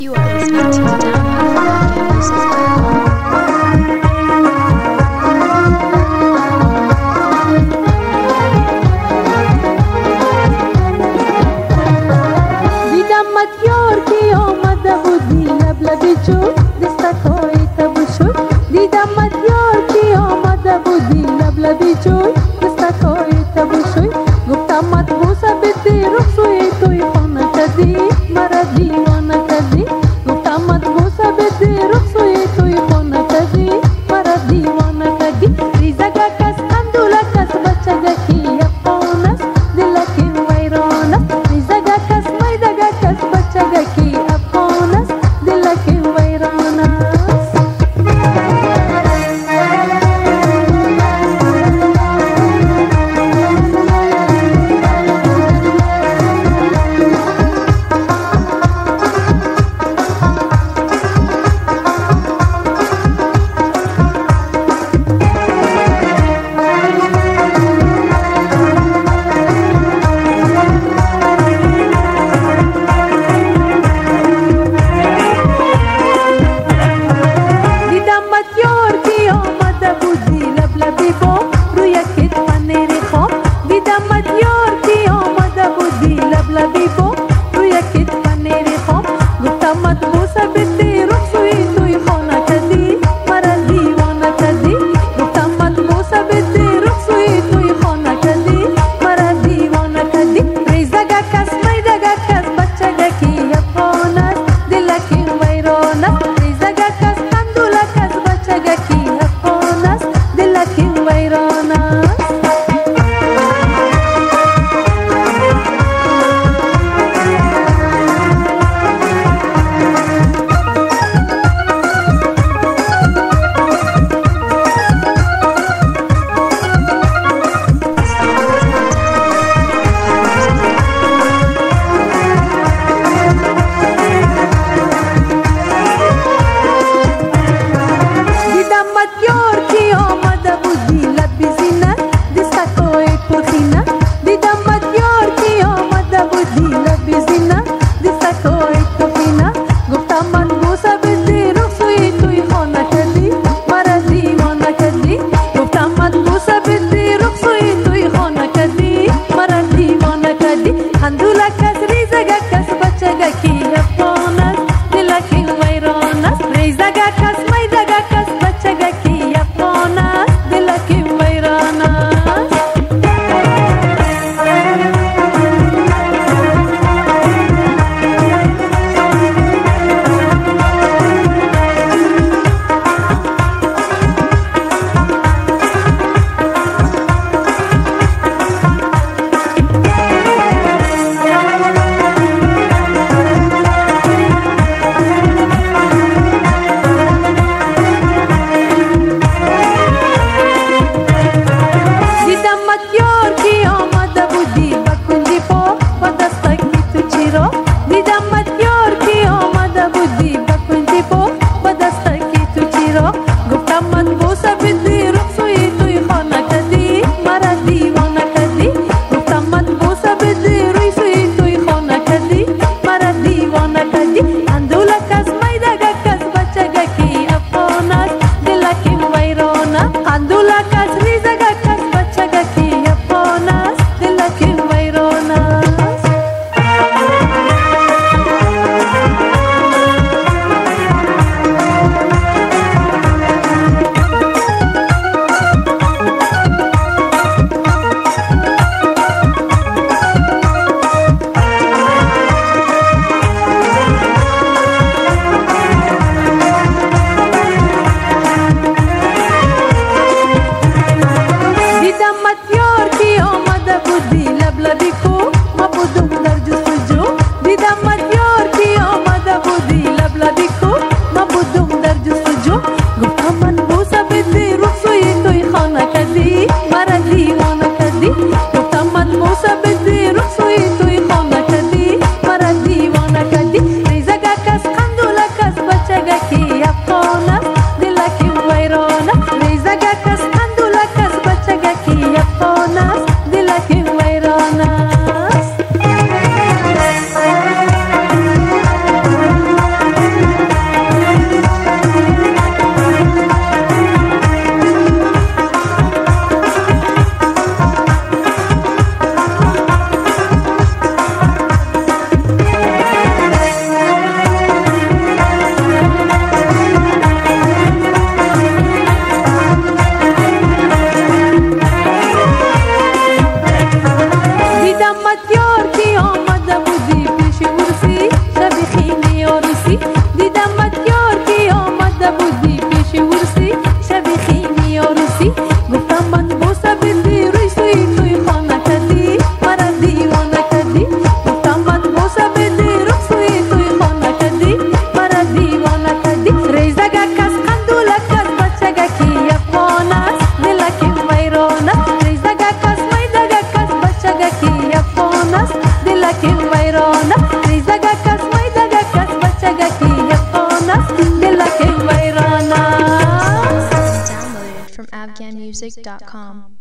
You are listening to Download from Campuses. دیدم مدیار که آمده بودی لب لبی جو دستکای تب شد. دیدم مدیار که آمده بودی لب لبی جو دستکای تب شد. گفتم مدبوسه بدی رخ سوی توی خانه کدی مرا دیوانه کدی. گفتم مدبوسه عروسی دیدمت یار که آمده بودی پیش ورسی شب خیلی عروسی گفتم من بوسه بدی روی سوی توی خانه کردی مرا دیوانه کردی گفتم من بوسه بدی روی سوی توی خانه کردی مرا دیوانه کردی ریزگه کس قندوله کس بچگه کی افغان است دل کی ویران است ریزگه کس میدگه کس بچگه کی افغان است دل کی ویران است ریزگه کس میدگه کس بچگه کی افغان است دل کی ویران است. Downloaded from afghanmusic.com.